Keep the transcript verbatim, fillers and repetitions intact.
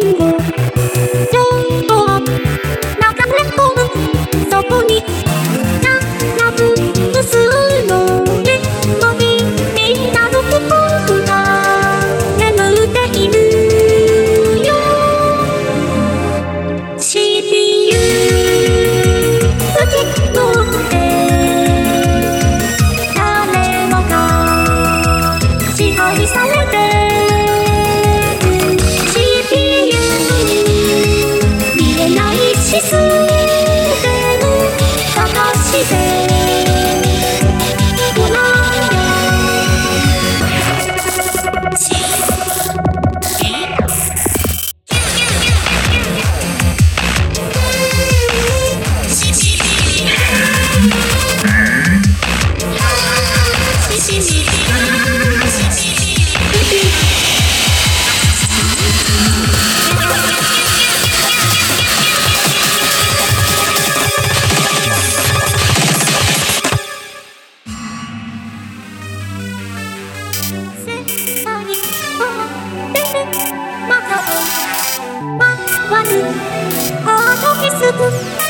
ンゴ情報は流れ込むそこになぶ無数のメモリになる僕が眠っているよ シーピーユー 吹き乗って誰もが支配されてシステム探してごらんよまた回るハートキス